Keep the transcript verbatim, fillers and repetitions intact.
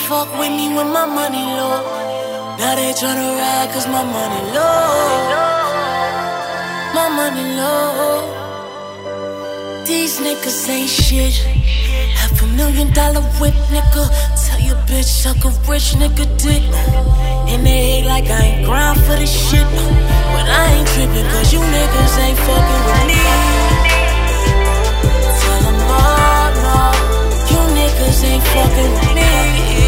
fuck with me when my money low. Now they tryna ride cause my money low. My money low. These niggas ain't shit. Half a million dollar whip, nigga. Tell your bitch suck a rich nigga dick. And they hate like I ain't grind for this shit. But I ain't trippin' cause you niggas ain't fucking with me. Tell them all, no, you niggas ain't fucking with me.